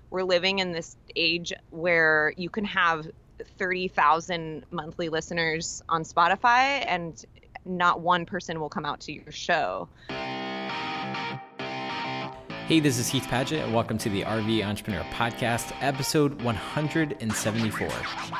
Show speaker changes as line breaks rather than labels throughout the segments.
we're living in this age where you can have 30,000 monthly listeners on Spotify and not one person will come out to your show.
Hey, this is Heath Padgett, and welcome to the RV Entrepreneur Podcast, episode 174.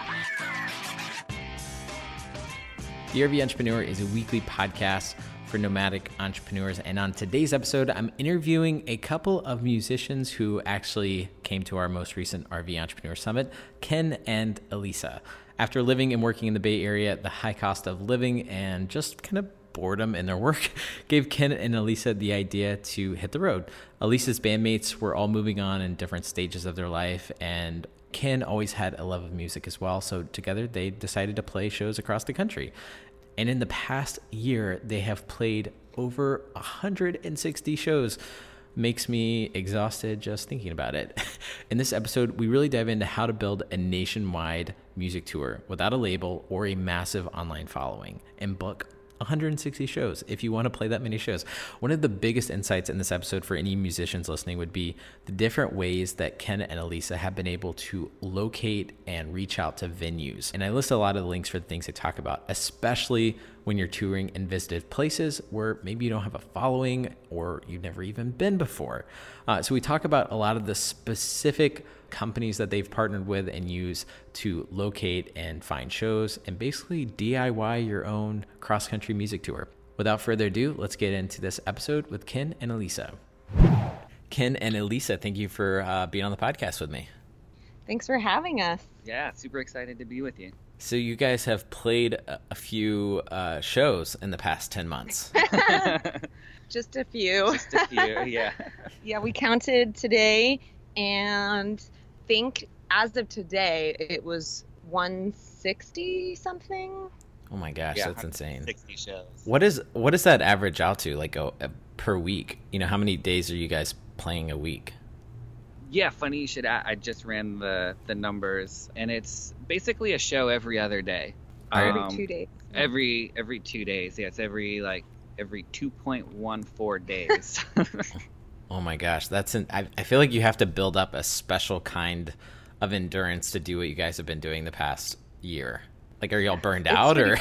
The RV Entrepreneur is a weekly podcast for nomadic entrepreneurs, and on today's episode, I'm interviewing a couple of musicians who actually came to our most recent RV Entrepreneur Summit, Ken and Elisa. After living and working in the Bay Area, the high cost of living and just kind of boredom in their work gave Ken and Elisa the idea to hit the road. Elisa's bandmates were all moving on in different stages of their life, and Ken always had a love of music as well, so together they decided to play shows across the country. And in the past year, they have played over 160 shows. Makes me exhausted just thinking about it. In this episode, we really dive into how to build a nationwide music tour without a label or a massive online following and book 160 shows if you want to play that many shows. One of the biggest insights in this episode for any musicians listening would be the different ways that Ken and Elisa have been able to locate and reach out to venues. And I list a lot of the links for the things they talk about, especially when you're touring and visited places where maybe you don't have a following or you've never even been before. So we talk about a lot of the specific companies that they've partnered with and use to locate and find shows and basically DIY your own cross-country music tour. Without further ado, let's get into this episode with Ken and Elisa. Ken and Elisa, thank you for being on the podcast with me.
Thanks for having us.
Yeah, super excited to be with you.
So you guys have played a few shows in the past 10 months.
Just a few.
Just a few, yeah.
Yeah, we counted today and think as of today it was 160 something.
Oh my gosh,
Yeah,
that's insane.
60 shows.
What does that average out to, like per week? You know, how many days are you guys playing a week?
Yeah, funny you should ask. I just ran the numbers, and it's basically a show every other day.
Every 2 days.
Every 2 days. Yeah, it's every 2.14 days.
Oh my gosh, I feel like you have to build up a special kind of endurance to do what you guys have been doing the past year. Like, are y'all burned out or?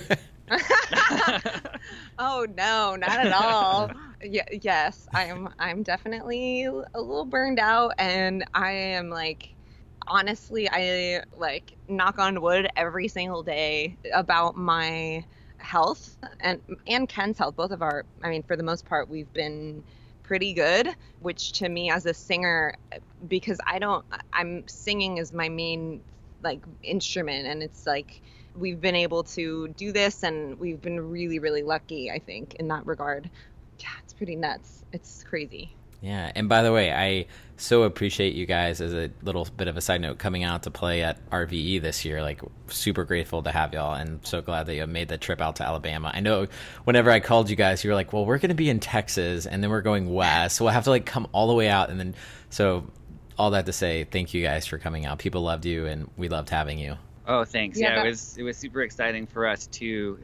Oh no, not at all. Yes, I'm definitely a little burned out, and I am honestly, I knock on wood every single day about my health and Ken's health. Both of our, for the most part, we've been pretty good, which to me as a singer, because I'm singing is my main instrument, and it's we've been able to do this, and we've been really, really lucky, I think, in that regard. Yeah, it's pretty nuts. It's crazy.
Yeah, and by the way, I so appreciate you guys, as a little bit of a side note, coming out to play at RVE this year. Super grateful to have y'all, and so glad that you made the trip out to Alabama. I know whenever I called you guys, you were like, well, we're going to be in Texas, and then we're going west, so we'll have to come all the way out. And then, so all that to say, thank you guys for coming out. People loved you, and we loved having you.
Oh, thanks. Yeah, it was super exciting for us too.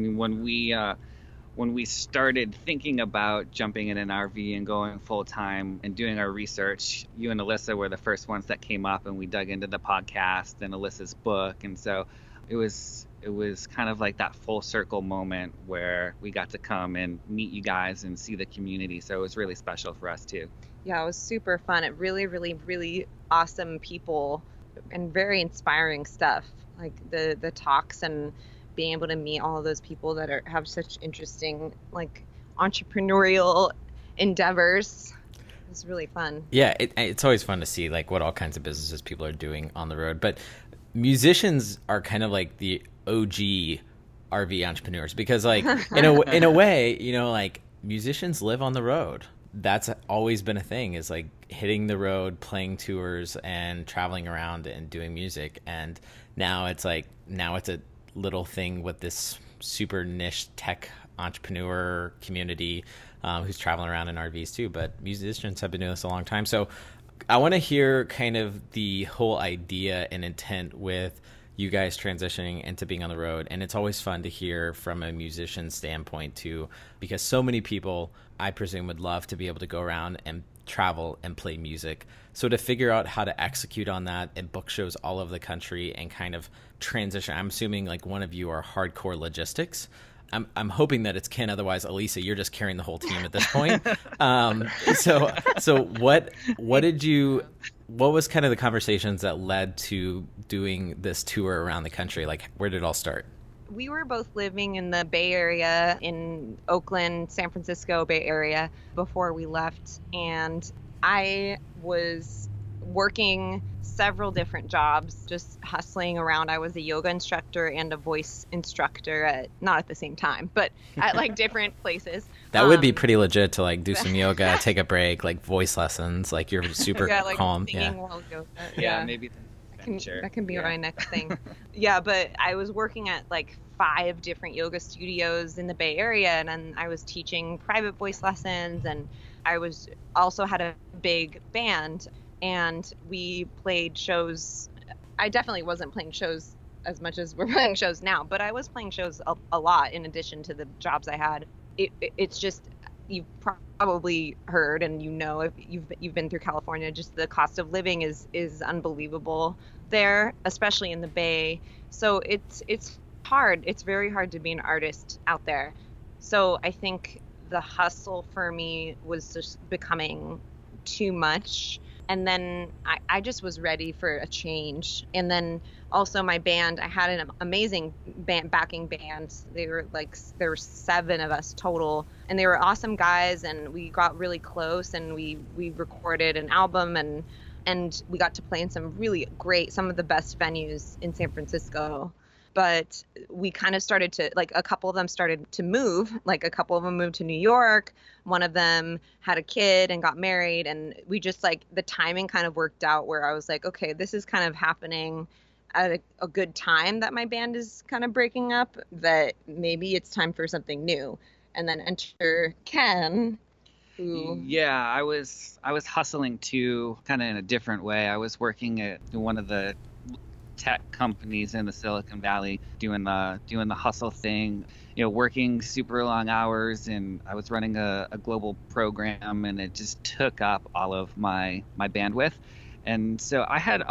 When we started thinking about jumping in an RV and going full time and doing our research, you and Elisa were the first ones that came up, and we dug into the podcast and Elisa's book, and so it was kind of like that full circle moment where we got to come and meet you guys and see the community. So it was really special for us too.
Yeah, it was super fun. It really, really, really awesome people and very inspiring stuff. The talks and being able to meet all of those people that have such interesting entrepreneurial endeavors. It's really fun.
Yeah, it's always fun to see what all kinds of businesses people are doing on the road. But musicians are kind of like the OG RV entrepreneurs, because in a way, musicians live on the road. That's always been a thing, is hitting the road, playing tours, and traveling around and doing music. And now it's a little thing with this super niche tech entrepreneur community who's traveling around in RVs too. But musicians have been doing this a long time. So I want to hear kind of the whole idea and intent with you guys transitioning into being on the road. And it's always fun to hear from a musician standpoint too, because so many people, I presume, would love to be able to go around and travel and play music. So to figure out how to execute on that and book shows all over the country and kind of transition, I'm assuming like one of you are hardcore logistics. I'm hoping that it's Ken. Otherwise, Elisa, you're just carrying the whole team at this point. So what was kind of the conversations that led to doing this tour around the country? Like, where did it all start?
We were both living in the Bay Area, in Oakland, San Francisco Bay Area, before we left. And I was working several different jobs, just hustling around. I was a yoga instructor and a voice instructor not at the same time, but at like different places.
That would be pretty legit to like do some yoga, take a break, like voice lessons, like you're super
like
calm.
Singing while yoga.
Yeah, maybe
that can be my next thing. Yeah, but I was working at like 5 different yoga studios in the Bay Area, and then I was teaching private voice lessons, and I was also had a big band, and we played shows. I definitely wasn't playing shows as much as we're playing shows now, but I was playing shows a lot in addition to the jobs I had. It's just, you've probably heard, and you know, if you've been through California, just the cost of living is unbelievable there, especially in the Bay. So it's hard. It's very hard to be an artist out there. So I think the hustle for me was just becoming too much. And then I just was ready for a change. And then also my band, I had an amazing backing band. There were 7 of us total, and they were awesome guys, and we got really close, and we recorded an album, and we got to play in some of the best venues in San Francisco. But we kind of started to, like, a couple of them started to move. Like, a couple of them moved to New York. One of them had a kid and got married. And we just, like, the timing kind of worked out where I was like, okay, this is kind of happening at a good time that my band is kind of breaking up, that maybe it's time for something new. And then enter Ken, who...
Yeah, I was hustling too, kind of in a different way. I was working at one of the tech companies in the Silicon Valley, doing the hustle thing, working super long hours, and I was running a global program, and it just took up all of my bandwidth. And so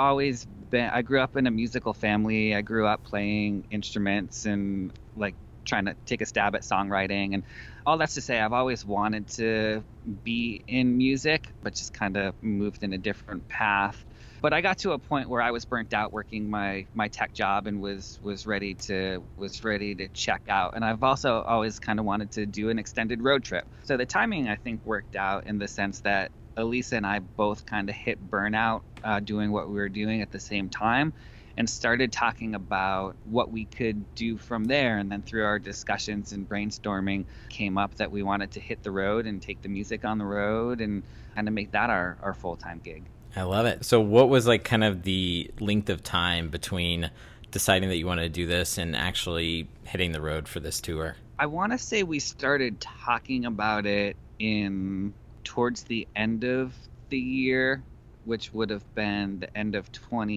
I grew up in a musical family. I grew up playing instruments and like trying to take a stab at songwriting, and all that's to say I've always wanted to be in music, but just kind of moved in a different path. But I got to a point where I was burnt out working my tech job and was ready to check out. And I've also always kind of wanted to do an extended road trip. So the timing, I think, worked out in the sense that Elisa and I both kind of hit burnout doing what we were doing at the same time, and started talking about what we could do from there. And then through our discussions and brainstorming came up that we wanted to hit the road and take the music on the road and kind of make that our full-time gig.
I love it. So what was like kind of the length of time between deciding that you wanted to do this and actually hitting the road for this tour?
I want to say we started talking about it towards the end of the year, which would have been the end of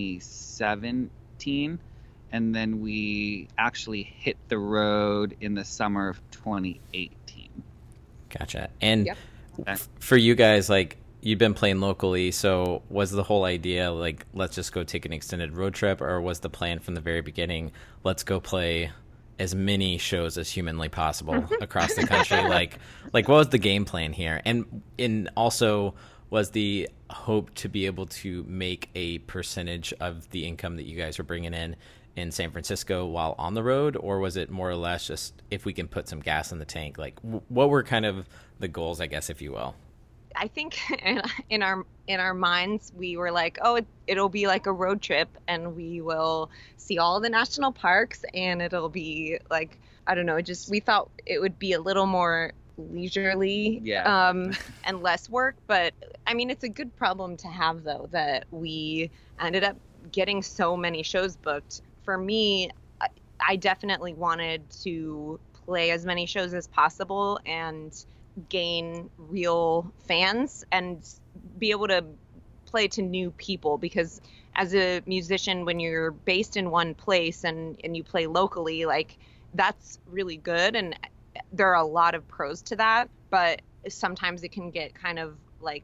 2017. And then we actually hit the road in the summer of 2018.
Gotcha. And
yep.
For you guys, like, you've been playing locally, so was the whole idea like, let's just go take an extended road trip, or was the plan from the very beginning, let's go play as many shows as humanly possible across the country? like what was the game plan here? And also, was the hope to be able to make a percentage of the income that you guys were bringing in San Francisco while on the road, or was it more or less just if we can put some gas in the tank? Like, what were kind of the goals, I guess, if you will?
I think in our minds we were like, oh, it'll be like a road trip, and we will see all the national parks, and it'll be like, I don't know, we thought it would be a little more leisurely, and less work. But I mean, it's a good problem to have, though, that we ended up getting so many shows booked. For me, I definitely wanted to play as many shows as possible and gain real fans and be able to play to new people, because as a musician, when you're based in one place and you play locally, like, that's really good, and there are a lot of pros to that, but sometimes it can get kind of like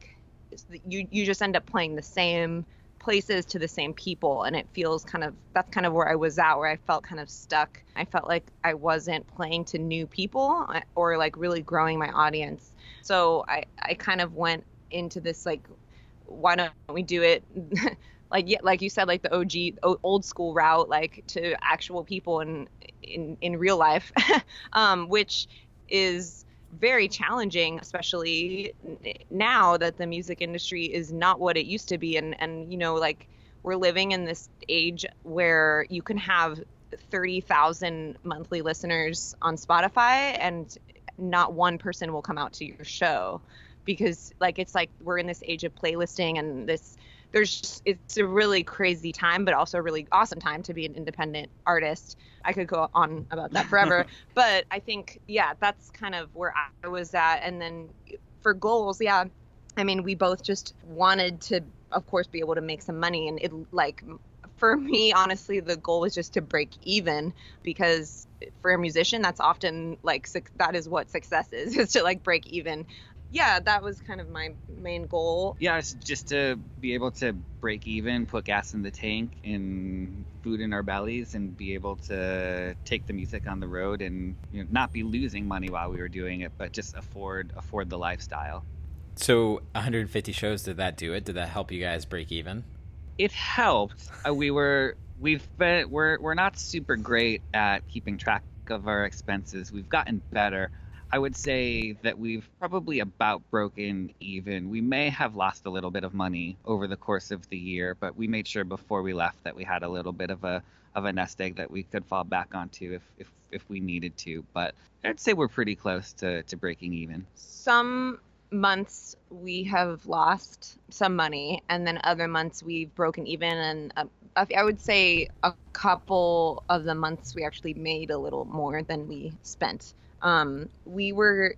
you just end up playing the same places to the same people, and it feels that's kind of where I was at, where I felt kind of stuck. I felt like I wasn't playing to new people or like really growing my audience. So I kind of went into this like, why don't we do it like you said, like the old school route, like to actual people in real life, which is very challenging, especially now that the music industry is not what it used to be. And like we're living in this age where you can have 30,000 monthly listeners on Spotify and not one person will come out to your show, because like it's like we're in this age of playlisting, and it's a really crazy time, but also a really awesome time to be an independent artist. I could go on about that forever, but I think, yeah, that's kind of where I was at. And then for goals, yeah, I mean, we both just wanted to, of course, be able to make some money. And it, like, for me, honestly, the goal was just to break even, because for a musician, that's often like, that is what success is to like break even. Yeah, that was kind of my main goal.
Yeah, it's just to be able to break even, put gas in the tank and food in our bellies, and be able to take the music on the road and not be losing money while we were doing it, but just afford the lifestyle.
So 150 shows, did that do it? Did that help you guys break even?
It helped. We're not super great at keeping track of our expenses. We've gotten better. I would say that we've probably about broken even. We may have lost a little bit of money over the course of the year, but we made sure before we left that we had a little bit of a nest egg that we could fall back onto if we needed to. But I'd say we're pretty close to breaking even.
Some months we have lost some money, and then other months we've broken even, and I would say a couple of the months we actually made a little more than we spent. We've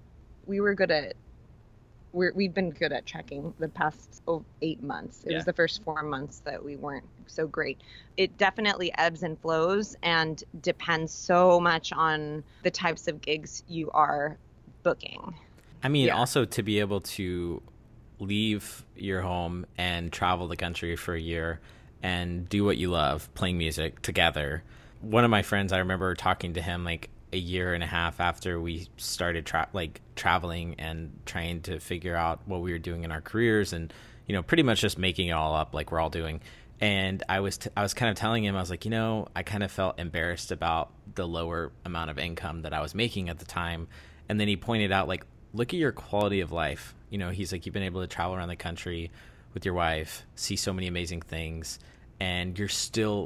been good at checking the past 8 months. It was the first 4 months that we weren't so great. It definitely ebbs and flows and depends so much on the types of gigs you are booking.
I mean, also to be able to leave your home and travel the country for a year and do what you love, playing music together. One of my friends, I remember talking to him like a year and a half after we started traveling and trying to figure out what we were doing in our careers, and pretty much just making it all up like we're all doing. And I was kind of telling him, I was like, I kind of felt embarrassed about the lower amount of income that I was making at the time. And then he pointed out, like, look at your quality of life. He's like, you've been able to travel around the country with your wife, see so many amazing things, and you're still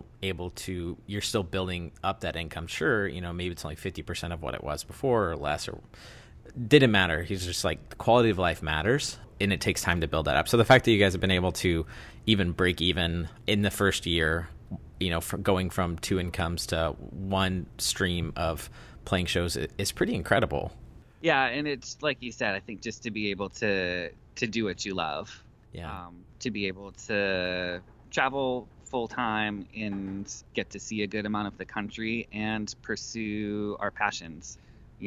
building up that income. Sure, maybe it's only 50% of what it was before or less, or didn't matter. He's just like, the quality of life matters, and it takes time to build that up. So the fact that you guys have been able to even break even in the first year, from going from 2 incomes to 1 stream of playing shows is pretty incredible.
Yeah, and it's like you said, I think just to be able to do what you love.
Yeah.
To be able to travel full time and get to see a good amount of the country and pursue our passions,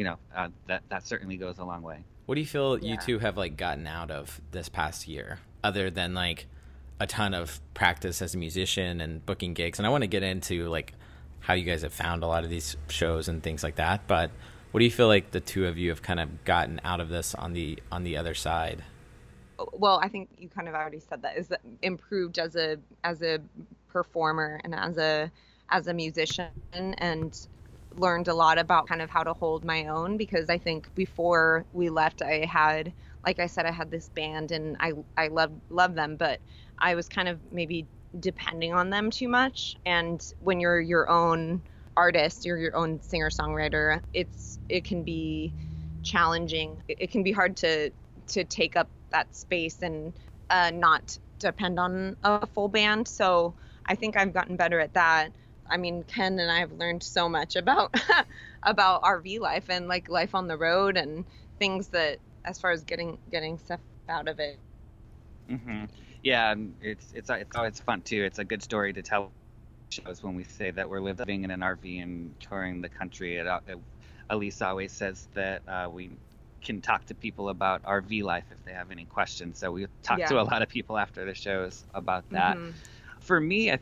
that certainly goes a long way.
What do you feel you two have like gotten out of this past year, other than like a ton of practice as a musician and booking gigs? And I want to get into like how you guys have found a lot of these shows and things like that, but what do you feel like the two of you have kind of gotten out of this on the other side?
Well, I think you kind of already said that, is that improved as a performer and as a musician, and learned a lot about kind of how to hold my own, because I think before we left, I had this band, and I love them, but I was kind of maybe depending on them too much. And when you're your own artist, you're your own singer-songwriter, it can be challenging. It can be hard to take up that space and not depend on a full band. So I think I've gotten better at that. I mean, Ken and I have learned so much about RV life and like life on the road and things that, as far as getting stuff out of it.
Mm-hmm. Yeah, it's always fun too. It's a good story to tell shows when we say that we're living in an RV and touring the country. Elise always says that we can talk to people about RV life if they have any questions. So we talk to a lot of people after the shows about that. For me,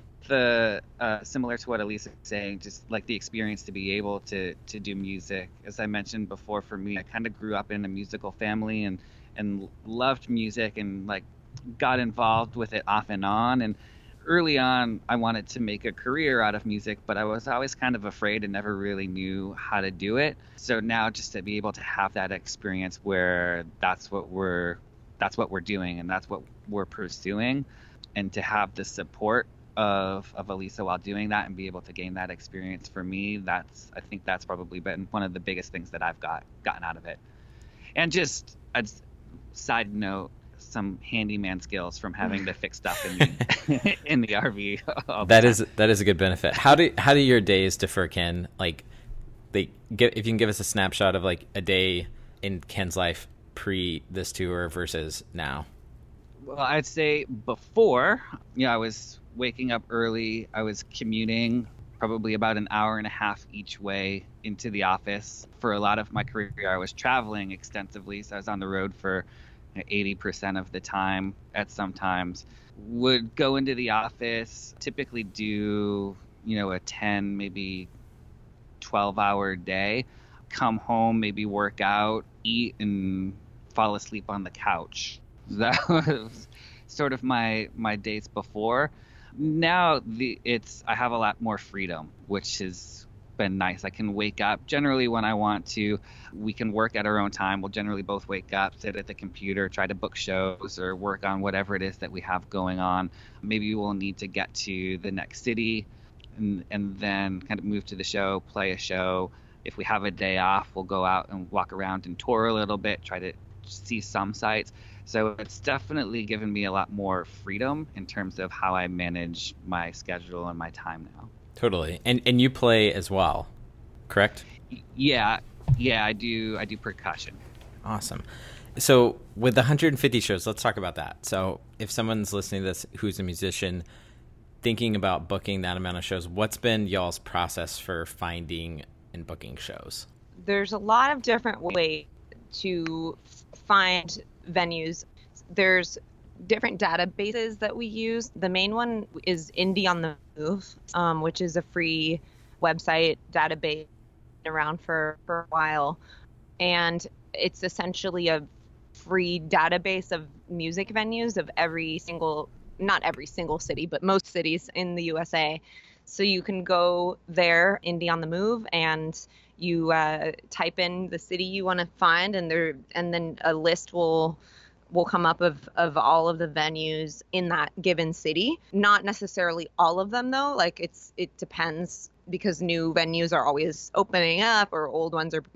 similar to what Elise is saying, just like the experience to be able to do music. As I mentioned before, for me, I kind of grew up in a musical family and loved music and like got involved with it off and on. And early on, I wanted to make a career out of music, but I was always kind of afraid and never really knew how to do it. So now just to be able to have that experience where that's what we're doing and that's what we're pursuing, and to have the support of Elisa while doing that and be able to gain that experience, for me, I think that's probably been one of the biggest things that I've gotten out of it. And just a side note, some handyman skills from having to fix stuff in the in the RV. That
is a good benefit. How do your days differ, Ken? Like, if you can give us a snapshot of like a day in Ken's life pre this tour versus now.
Well, I'd say before, I was waking up early. I was commuting probably about an hour and a half each way into the office. For a lot of my career, I was traveling extensively, so I was on the road for 80% of the time at some times. Would go into the office, typically do, a 10, maybe 12-hour day, come home, maybe work out, eat, and fall asleep on the couch. That was sort of my days before. Now I have a lot more freedom, which has been nice. I can wake up generally when I want to. We can work at our own time. We'll generally both wake up, sit at the computer, try to book shows or work on whatever it is that we have going on. Maybe we'll need to get to the next city and then kind of move to the show, play a show. If we have a day off, we'll go out and walk around and tour a little bit, try to see some sites. So it's definitely given me a lot more freedom in terms of how I manage my schedule and my time now.
Totally. And you play as well, correct?
Yeah, I do percussion.
Awesome. So with the 150 shows, let's talk about that. So if someone's listening to this who's a musician thinking about booking that amount of shows, what's been y'all's process for finding and booking shows?
There's a lot of different ways to find venues. There's different databases that we use. The main one is Indie on the Move, which is a free website database around for a while. And it's essentially a free database of music venues of not every single city, but most cities in the USA. So you can go there, Indie on the Move, and you type in the city you want to find, and then a list will come up of all of the venues in that given city. Not necessarily all of them though. Like it depends, because new venues are always opening up, or old ones are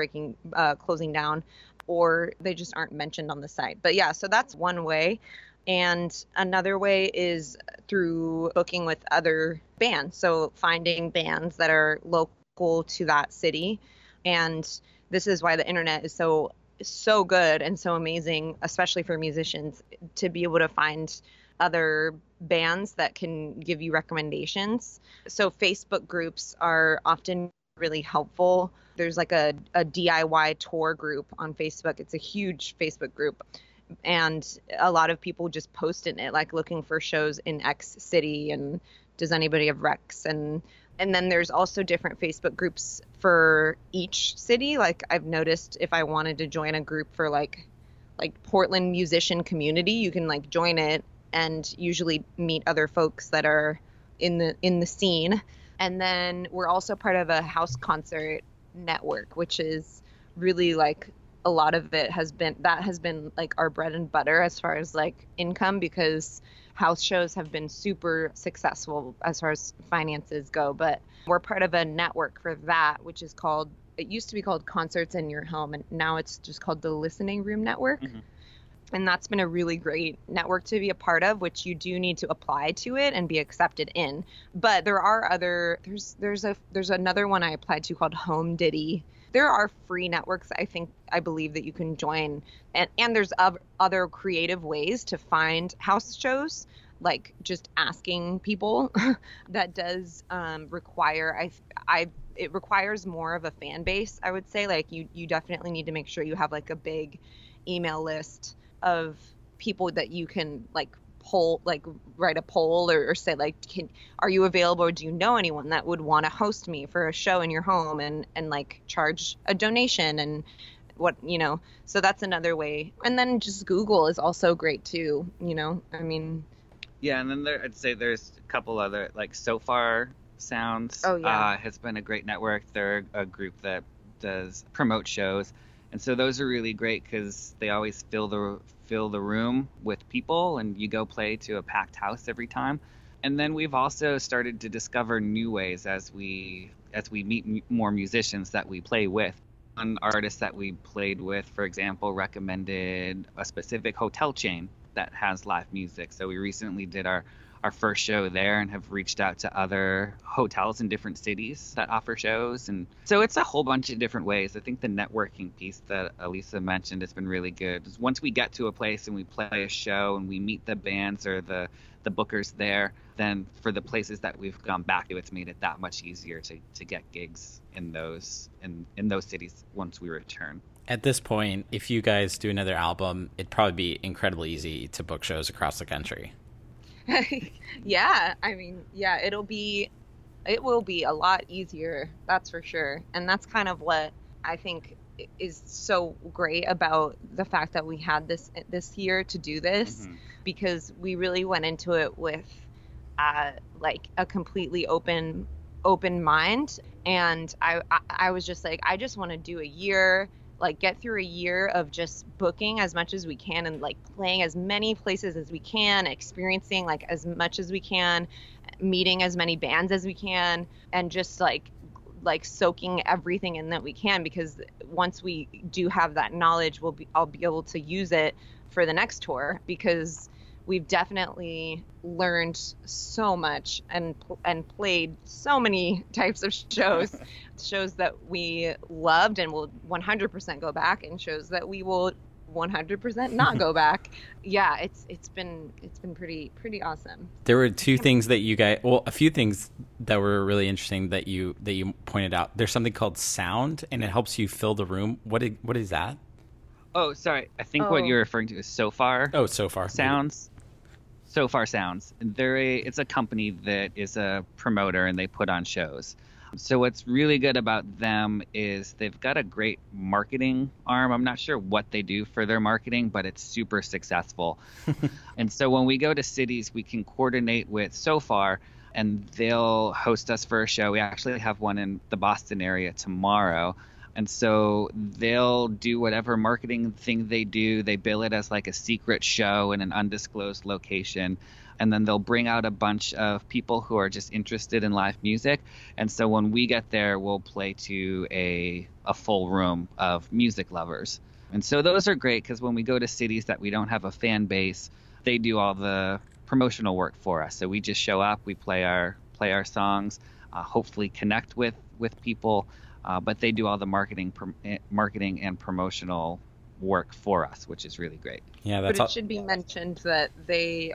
closing down, or they just aren't mentioned on the site. But yeah, so that's one way. And another way is through booking with other bands. So finding bands that are local to that city. And this is why the internet is so good and so amazing, especially for musicians, to be able to find other bands that can give you recommendations. So Facebook groups are often really helpful. There's like a DIY tour group on Facebook. It's a huge Facebook group. And a lot of people just post in it, like looking for shows in X city, and does anybody have recs? And then there's also different Facebook groups for each city. Like I've noticed if I wanted to join a group for like Portland musician community, you can like join it and usually meet other folks that are in the scene. And then we're also part of a house concert network, which is really like a lot of it has been like our bread and butter as far as like income, because house shows have been super successful as far as finances go. But we're part of a network for that, which is it used to be called Concerts in Your Home, and now it's just called the Listening Room Network. Mm-hmm. And that's been a really great network to be a part of, which you do need to apply to it and be accepted in. But there are there's another one I applied to called Home Diddy. There are free networks, I believe, that you can join. And there's other creative ways to find house shows, like just asking people. That does require, it requires more of a fan base, I would say. Like you definitely need to make sure you have like a big email list of people that you can like poll, like write a poll or say like, are you available, or do you know anyone that would want to host me for a show in your home, and like charge a donation and what, so that's another way. And then just Google is also great too, I mean.
Yeah, and then I'd say there's a couple other, like Sofar Sounds.
Oh, yeah.
Has been a great network. They're a group that does promote shows, and so those are really great because they always fill the room with people, and you go play to a packed house every time. And then we've also started to discover new ways as we meet more musicians that we play with. One artist that we played with, for example, recommended a specific hotel chain that has live music. So we recently did our first show there and have reached out to other hotels in different cities that offer shows. And so it's a whole bunch of different ways. I think the networking piece that Elisa mentioned has been really good. Once we get to a place and we play a show and we meet the bands or the bookers there, then for the places that we've gone back to, it's made it that much easier to get gigs in those cities once we return.
At this point, if you guys do another album, it'd probably be incredibly easy to book shows across the country.
Yeah, I mean, yeah, it will be a lot easier, that's for sure. And that's kind of what I think is so great about the fact that we had this year to do this, because we really went into it with like a completely open mind. And I was just like, I just want to do a year, like get through a year of just booking as much as we can and like playing as many places as we can, experiencing like as much as we can, meeting as many bands as we can, and just like soaking everything in that we can, because once we do have that knowledge, I'll be able to use it for the next tour, because we've definitely learned so much and played so many types of shows that we loved and will 100% go back, and shows that we will 100% not go back. Yeah, it's been pretty awesome.
There were two things that you guys, well, a few things that were really interesting that you pointed out. There's something called sound, and it helps you fill the room. What is that?
Oh, sorry. I think what you're referring to is Sofar.
Oh, Sofar
Sounds. Sofar Sounds. It's a company that is a promoter, and they put on shows. So what's really good about them is they've got a great marketing arm. I'm not sure what they do for their marketing, but it's super successful. And so when we go to cities, we can coordinate with Sofar, and they'll host us for a show. We actually have one in the Boston area tomorrow. And so they'll do whatever marketing thing they do. They bill it as like a secret show in an undisclosed location. And then they'll bring out a bunch of people who are just interested in live music. And so when we get there, we'll play to a full room of music lovers. And so those are great, because when we go to cities that we don't have a fan base, they do all the promotional work for us. So we just show up, we play our songs, hopefully connect with people. But they do all the marketing and promotional work for us, which is really great.
Yeah,
but it should be mentioned that they're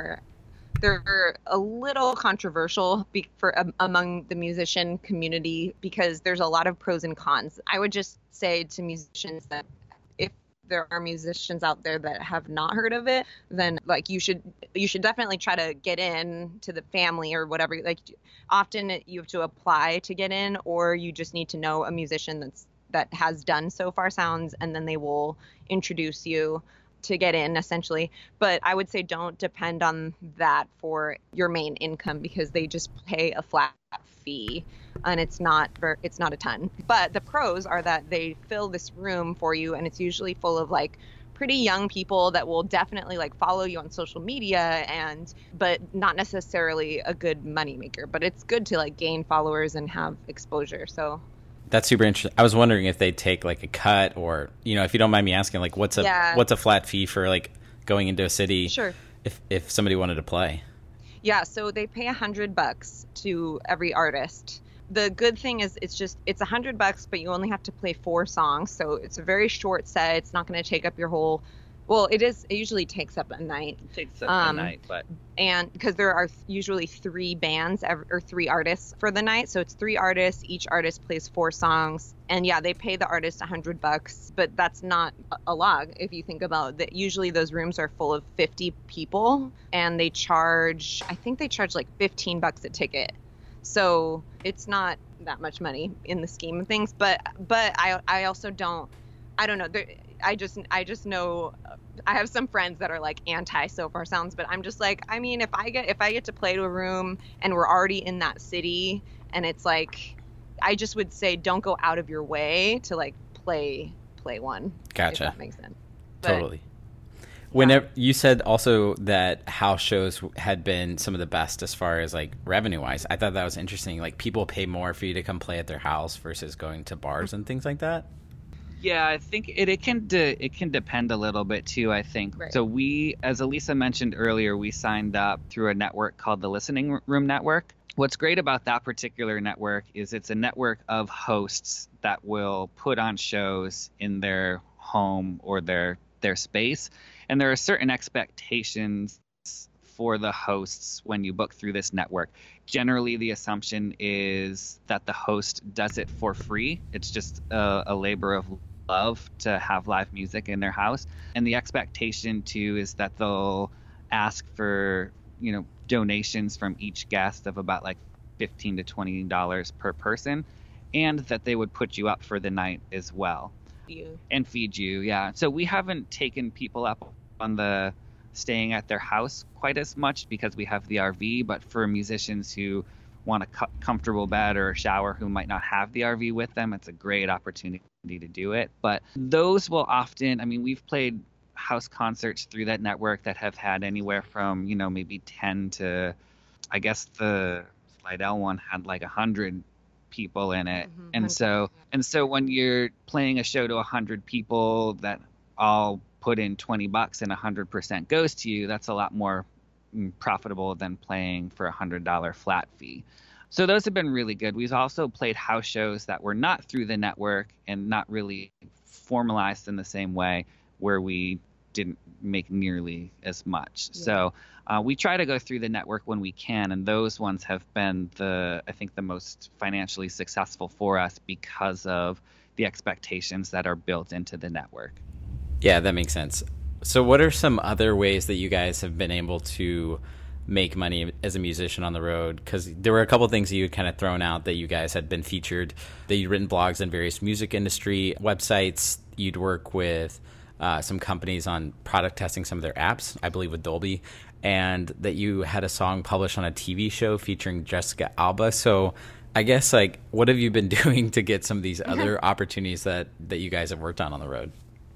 a little controversial among the musician community, because there's a lot of pros and cons. I would just say to musicians that if there are musicians out there that have not heard of it, then like you should definitely try to get in to the family or whatever. Like often you have to apply to get in, or you just need to know a musician that has done Sofar Sounds, and then they will introduce you to get in, essentially. But I would say don't depend on that for your main income, because they just pay a flat fee, and it's not a ton. But the pros are that they fill this room for you, and it's usually full of like pretty young people that will definitely like follow you on social media, but not necessarily a good moneymaker. But it's good to like gain followers and have exposure. So
that's super interesting. I was wondering if they take like a cut, or if you don't mind me asking, like what's a flat fee for like going into a city?
Sure.
If somebody wanted to play.
Yeah, so they pay $100 to every artist. The good thing is it's $100, but you only have to play 4 songs, so it's a very short set. It's not going to take up your whole Well, it usually takes up a night.
It takes up a night, but
and because there are usually 3 bands or 3 artists for the night, so it's 3 artists. Each artist plays 4 songs, and yeah, they pay the artist $100, but that's not a lot if you think about that. Usually those rooms are full of 50 people, and I think they charge like $15 a ticket. So it's not that much money in the scheme of things, but I also don't know. I just know I have some friends that are like anti Sofar Sounds, but I'm just like, I mean, if I get to play to a room and we're already in that city, and it's like, I just would say don't go out of your way to like play one.
Gotcha.
If that makes sense.
Totally. Whenever you said also that house shows had been some of the best as far as like revenue wise, I thought that was interesting. Like people pay more for you to come play at their house versus going to bars and things like that.
Yeah, I think it can depend a little bit too, I think.
Right.
So we, as Elisa mentioned earlier, we signed up through a network called the Listening Room Network. What's great about that particular network is it's a network of hosts that will put on shows in their home or their space. And there are certain expectations for the hosts when you book through this network. Generally, the assumption is that the host does it for free. It's just a labor of love to have live music in their house. And the expectation too is that they'll ask for, donations from each guest of about like $15 to $20 per person, and that they would put you up for the night as well. And feed you, yeah. So we haven't taken people up on the staying at their house quite as much because we have the RV, but for musicians who want a comfortable bed or a shower who might not have the RV with them, it's a great opportunity to do it. But those will often, we've played house concerts through that network that have had anywhere from, maybe 10 to, I guess the Slidell one had like 100 people in it. Mm-hmm. And so when you're playing a show to 100 people that all put in $20 and 100% goes to you, that's a lot more profitable than playing for $100 flat fee. So those have been really good. We've also played house shows that were not through the network and not really formalized in the same way, where we didn't make nearly as much. Yeah. So we try to go through the network when we can, and those ones have been the most financially successful for us because of the expectations that are built into the network.
Yeah, that makes sense. So what are some other ways that you guys have been able to make money as a musician on the road? Because there were a couple of things that you had kind of thrown out that you guys had been featured, that you'd written blogs on various music industry websites. You'd work with some companies on product testing some of their apps, I believe with Dolby, and that you had a song published on a TV show featuring Jessica Alba. So I guess, like, what have you been doing to get some of these other opportunities that you guys have worked on the road?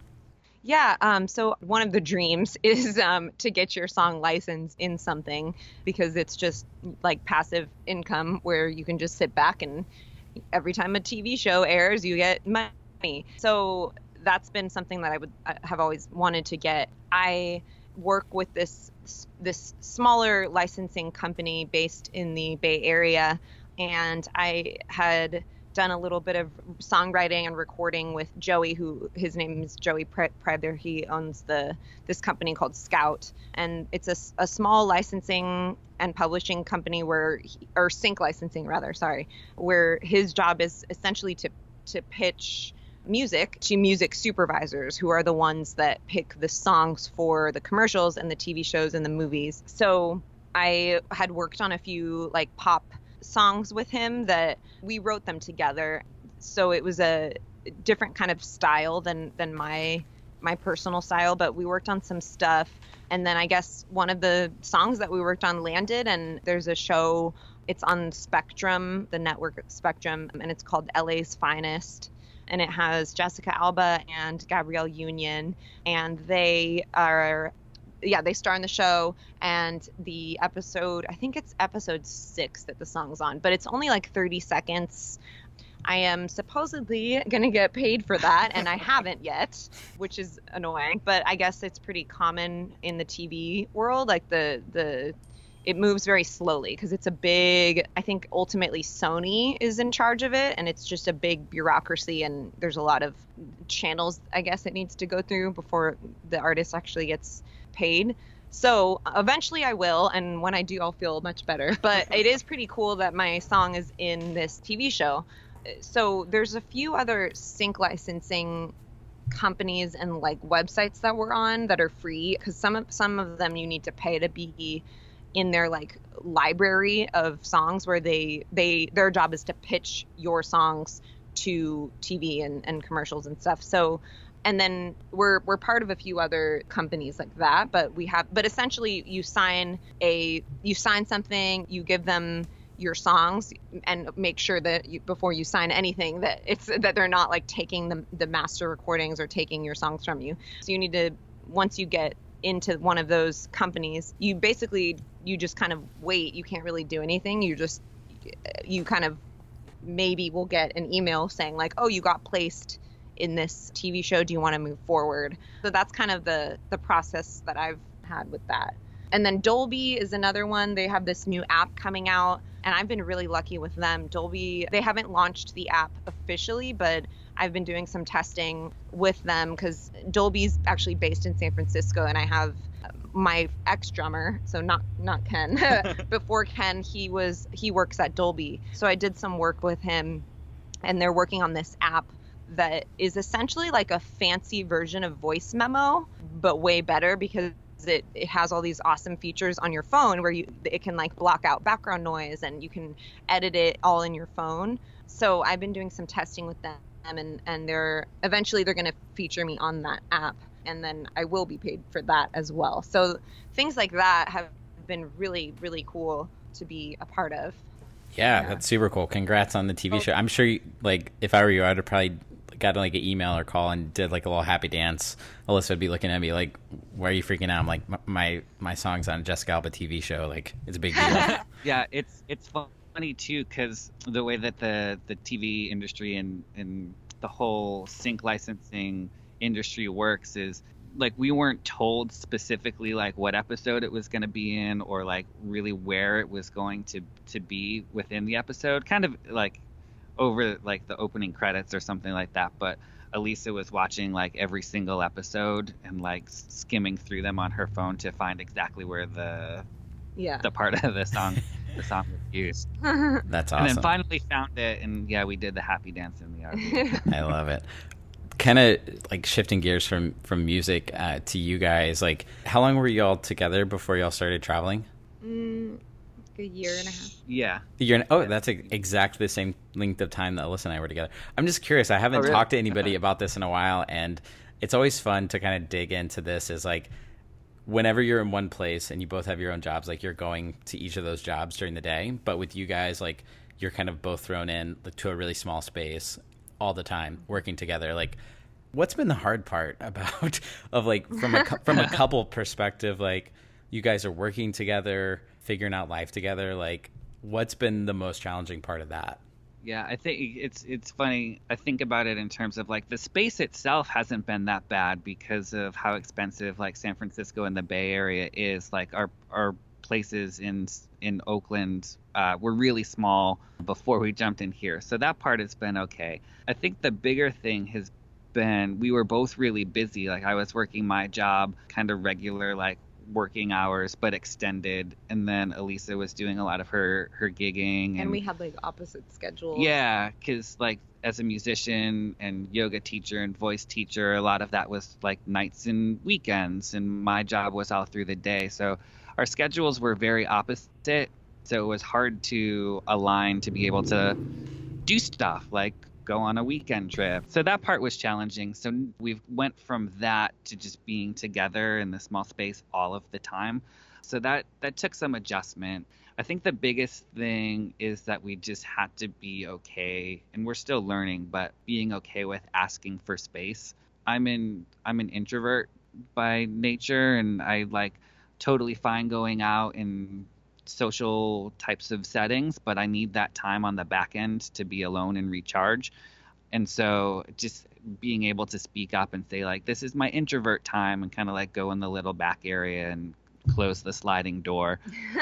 Yeah, so one of the dreams is to get your song licensed in something, because it's just like passive income where you can just sit back and every time a TV show airs, you get money. So that's been something that I have always wanted to get. I work with this smaller licensing company based in the Bay Area, and I had done a little bit of songwriting and recording with Joey, who his name is Joey Prather. He owns this company called Scout, and it's a small licensing and publishing company or sync licensing rather, where his job is essentially to pitch music to music supervisors, who are the ones that pick the songs for the commercials and the TV shows and the movies. So I had worked on a few like pop songs with him that we wrote them together. So it was a different kind of style than my personal style, but we worked on some stuff. And then I guess one of the songs that we worked on landed, and there's a show, it's on Spectrum, the network Spectrum, and it's called LA's Finest. And it has Jessica Alba and Gabrielle Union, and they star in the show. And the episode, I think it's episode 6 that the song's on, but it's only like 30 seconds. I am supposedly going to get paid for that, and I haven't yet, which is annoying, but I guess it's pretty common in the TV world. Like the it moves very slowly because it's a big, I think ultimately Sony is in charge of it, and it's just a big bureaucracy, and there's a lot of channels, I guess, it needs to go through before the artist actually gets paid. So eventually I will, and when I do, I'll feel much better. But it is pretty cool that my song is in this TV show. So there's a few other sync licensing companies and like websites that we're on that are free, because some of them you need to pay to be in their like library of songs where their job is to pitch your songs to TV and commercials and stuff. So, and then we're part of a few other companies like that, but essentially you sign something, you give them your songs, and make sure that before you sign anything that they're not like taking the master recordings or taking your songs from you. So you need to, once you get into one of those companies, you just kind of wait. You can't really do anything. You kind of maybe will get an email saying like, oh, you got placed in this TV show. Do you want to move forward? So that's kind of the process that I've had with that. And then Dolby is another one. They have this new app coming out, and I've been really lucky with them. Dolby, they haven't launched the app officially, but I've been doing some testing with them because Dolby's actually based in San Francisco, and I have my ex-drummer, so not Ken. Before Ken, he works at Dolby. So I did some work with him, and they're working on this app that is essentially like a fancy version of Voice Memo, but way better because it has all these awesome features on your phone where it can like block out background noise, and you can edit it all in your phone. So I've been doing some testing with them, and they're going to feature me on that app, and then I will be paid for that as well. So things like that have been really, really cool to be a part of.
Yeah, that's super cool. Congrats on the TV show. I'm sure if I were you, I'd have probably got like an email or call and did like a little happy dance. Alyssa would be looking at me like, why are you freaking out? I'm like, my song's on a Jessica Alba TV show. Like, it's a big deal.
Yeah, it's funny too, because the way that the TV industry and the whole sync licensing industry works is like we weren't told specifically like what episode it was going to be in, or like really where it was going to be within the episode, kind of like over like the opening credits or something like that. But Elisa was watching like every single episode and like skimming through them on her phone to find exactly where the part of the song was used.
That's awesome.
And then finally found it, and yeah, we did the happy dance in the RV.
I love it. Kind of like shifting gears from music to you guys, like how long were you all together before y'all started traveling?
A year and a half.
Yeah.
That's exactly the same length of time that Alyssa and I were together. I'm just curious. I haven't talked to anybody about this in a while, and it's always fun to kind of dig into this. Is like whenever you're in one place and you both have your own jobs, like you're going to each of those jobs during the day. But with you guys, like you're kind of both thrown in to a really small space all the time, working together. Like, what's been the hard part about of like from a couple perspective? Like, you guys are working together, figuring out life together. Like, what's been the most challenging part of that?
Yeah, I think it's funny. I think about it in terms of like the space itself hasn't been that bad because of how expensive like San Francisco and the Bay Area is. Like our places in Oakland were really small before we jumped in here, so that part has been okay. I think the bigger thing has been we were both really busy. Like I was working my job kind of regular like working hours but extended, and then Elisa was doing a lot of her gigging,
and we had like opposite schedules.
Yeah, because like as a musician and yoga teacher and voice teacher, a lot of that was like nights and weekends, and my job was all through the day, so our schedules were very opposite, so it was hard to align to be able to do stuff like go on a weekend trip. So that part was challenging. So we went from that to just being together in the small space all of the time. So that took some adjustment. I think the biggest thing is that we just had to be okay, and we're still learning, but being okay with asking for space. I'm an introvert by nature, and I like totally fine going out and social types of settings, but I need that time on the back end to be alone and recharge. And so just being able to speak up and say like, this is my introvert time, and kind of like go in the little back area and close the sliding door.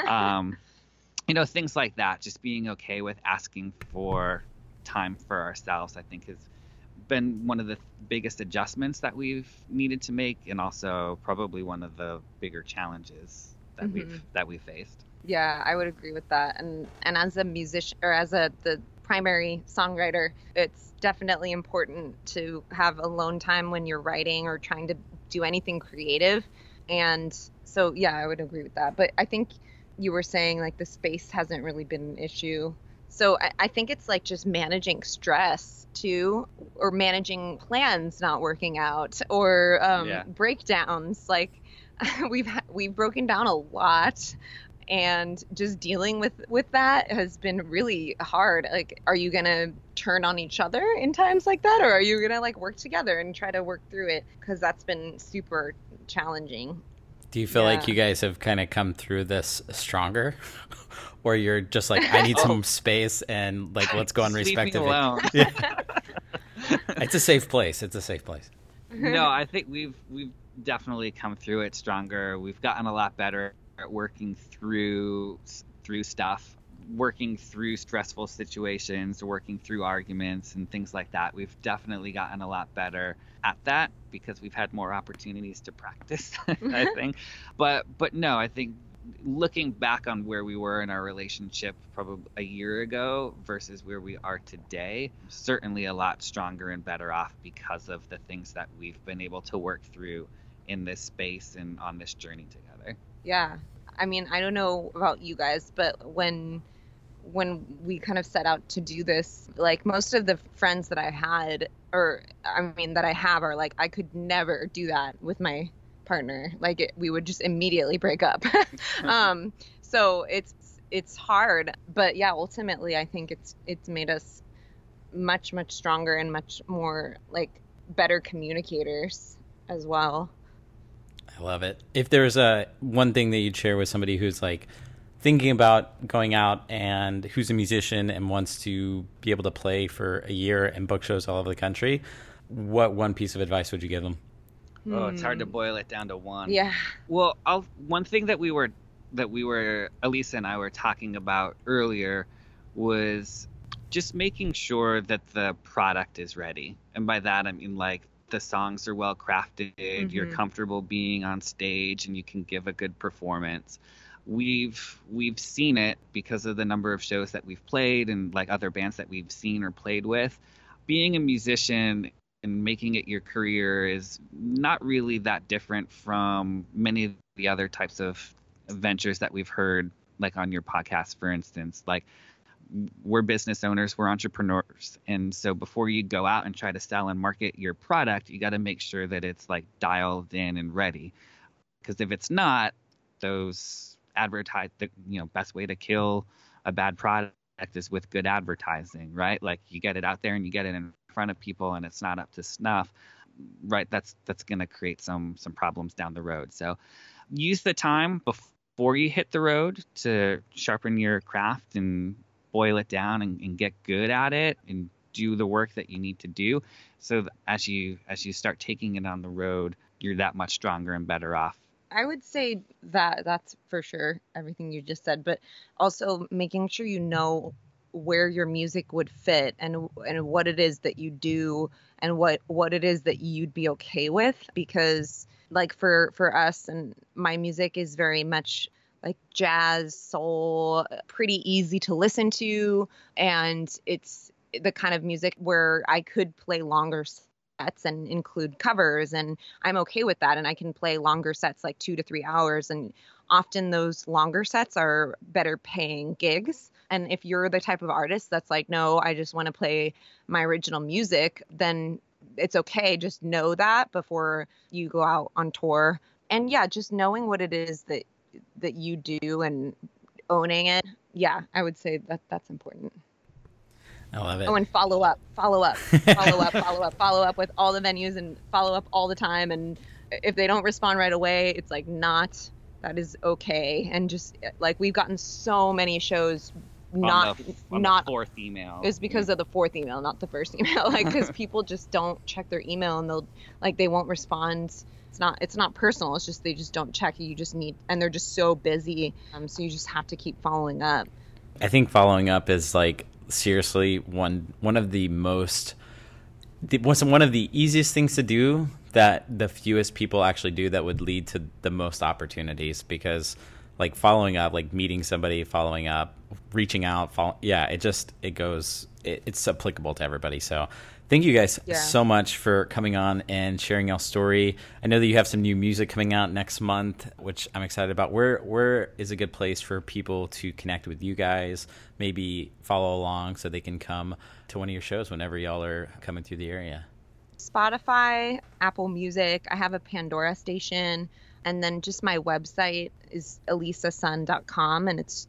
Things like that. Just being okay with asking for time for ourselves, I think, has been one of the biggest adjustments that we've needed to make, and also probably one of the bigger challenges that we've faced.
Yeah, I would agree with that. And as a musician, or as the primary songwriter, it's definitely important to have alone time when you're writing or trying to do anything creative. And so, yeah, I would agree with that. But I think you were saying like the space hasn't really been an issue. So I think it's like just managing stress too, or managing plans not working out, or breakdowns. Like we've broken down a lot, and just dealing with that has been really hard. Like, are you gonna turn on each other in times like that, or are you gonna like work together and try to work through it? Because that's been super challenging.
Do you feel like you guys have kind of come through this stronger? Or you're just like, I need some space, and like, let's go on respectively. Yeah. It's a safe place.
No, I think we've definitely come through it stronger. We've gotten a lot better at working through stuff, working through stressful situations, working through arguments and things like that. We've definitely gotten a lot better at that because we've had more opportunities to practice, I think. But no, I think looking back on where we were in our relationship probably a year ago versus where we are today, certainly a lot stronger and better off because of the things that we've been able to work through in this space and on this journey together.
Yeah. I mean, I don't know about you guys, but when we kind of set out to do this, like most of the friends that I had, that I have, are like, I could never do that with my partner. Like we would just immediately break up. So it's hard, but yeah, ultimately I think it's made us much stronger and much more like better communicators as well.
I love it. If there's one thing that you'd share with somebody who's like thinking about going out and who's a musician and wants to be able to play for a year and book shows all over the country, what one piece of advice would you give them?
Oh, it's hard to boil it down to one.
Yeah.
Well, one thing that we were Elisa and I were talking about earlier was just making sure that the product is ready. And by that, I mean like the songs are well crafted, you're comfortable being on stage, and you can give a good performance. We've seen it because of the number of shows that we've played and like other bands that we've seen or played with. Being a musician and making it your career is not really that different from many of the other types of ventures that we've heard, like on your podcast, for instance. Like, we're business owners, we're entrepreneurs. And so before you go out and try to sell and market your product, you got to make sure that it's like dialed in and ready. Because if it's not, those best way to kill a bad product is with good advertising, right? Like you get it out there and you get it in front of people and it's not up to snuff, right? That's going to create some problems down the road. So use the time before you hit the road to sharpen your craft and boil it down and get good at it and do the work that you need to do. So as you start taking it on the road, you're that much stronger and better off.
I would say that that's for sure everything you just said, but also making sure you know where your music would fit and what it is that you do and what it is that you'd be okay with. Because like for us, and my music is very much like jazz, soul, pretty easy to listen to. And it's the kind of music where I could play longer sets and include covers, and I'm okay with that. And I can play longer sets, like 2 to 3 hours. And often those longer sets are better paying gigs. And if you're the type of artist that's like, no, I just want to play my original music, then it's okay. Just know that before you go out on tour. And yeah, just knowing what it is that you do and owning it. Yeah, I would say that's important.
I love it.
Oh, and follow up with all the venues, and follow up all the time. And if they don't respond right away, it's like that is okay. And just like we've gotten so many shows not
the fourth email.
It's because of the fourth email, not the first email. Like, because people just don't check their email, and they won't respond It's not personal. It's just they just don't check. You just need, and they're just so busy. So you just have to keep following up.
I think following up is like seriously one of the one of the easiest things to do that the fewest people actually do that would lead to the most opportunities, because like following up, like meeting somebody, following up, reaching out, it's applicable to everybody. So thank you guys so much for coming on and sharing your story. I know that you have some new music coming out next month, which I'm excited about. Where is a good place for people to connect with you guys, maybe follow along so they can come to one of your shows whenever y'all are coming through the area?
Spotify, Apple Music. I have a Pandora station. And then just my website is elisasun.com, and it's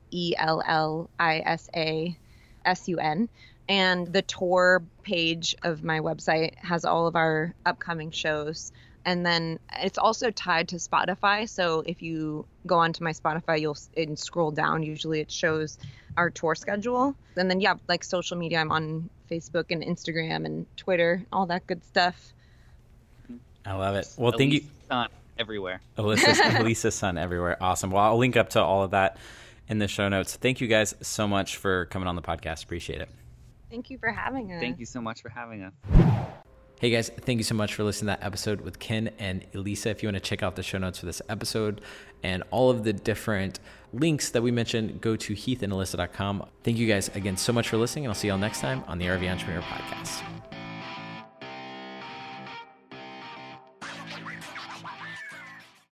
ELLISASUN. And the tour page of my website has all of our upcoming shows. And then it's also tied to Spotify. So if you go onto my Spotify, and scroll down, usually it shows our tour schedule. And then, like social media, I'm on Facebook and Instagram and Twitter, all that good stuff.
I love it. Well, thank you.
Everywhere.
Elisa Sun everywhere. Awesome. Well, I'll link up to all of that in the show notes. Thank you guys so much for coming on the podcast. Appreciate it.
Thank you for having us.
Thank you so much for having us.
Hey guys, thank you so much for listening to that episode with Ken and Elisa. If you want to check out the show notes for this episode and all of the different links that we mentioned, go to heathandelyssa.com. Thank you guys again so much for listening, and I'll see y'all next time on the RV Entrepreneur Podcast.